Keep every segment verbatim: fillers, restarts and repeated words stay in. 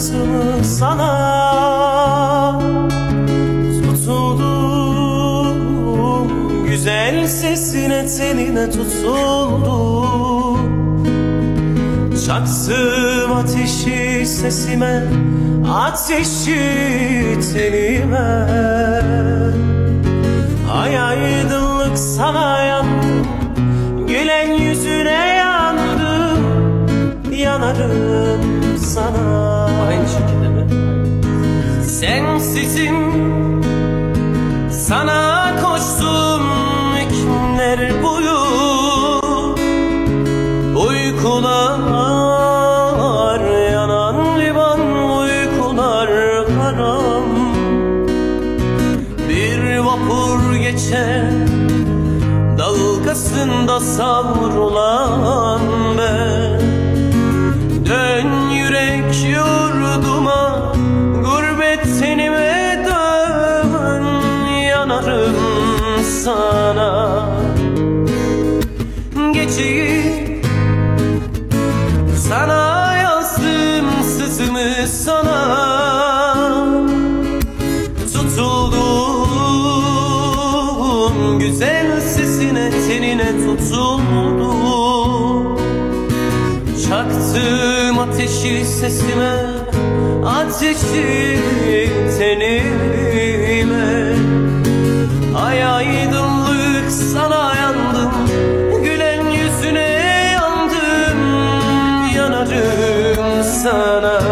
sızımı sana tutuldum, güzel sesine tenine tutuldum. Çaktım ateşi sesime, ateşi tenime. Ay aydınlık sana yandım, gülen yüzüne yandım, yanarım sana. Aynı şekilde mi? Sensizim, sana koştum günler boyu. Uykular yanan liman, uykular haram. Bir vapur geçer, dalgasında savrulan ben. Dön yürek yurduma, gurbet tenime dön, yanarım sana. Geceyi sana yazdım, sızımı sana tutuldum, güzel sesine tenine tutuldum. Çaktım ateşi sesime, ateşi tenime. Ay aydınlık sana yandım, gülen yüzüne yandım, yanarım sana.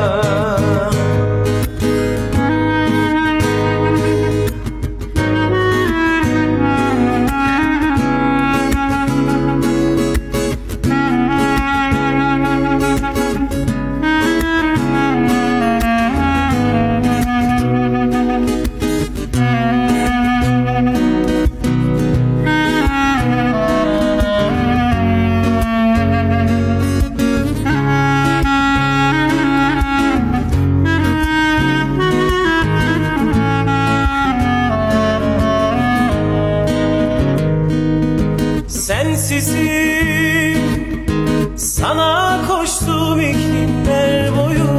Sensizim, sana koştum iklimler boyu.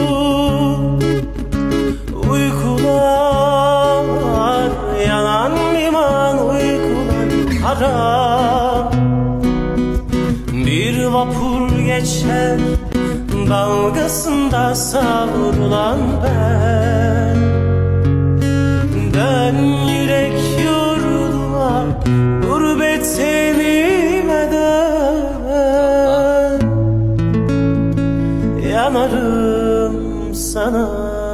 Uykular yanan liman, uykular haram. Bir vapur geçer, dalgasında savrulan ben. Dön yürek yurduma, gurbet tenime dön, yanarım sana.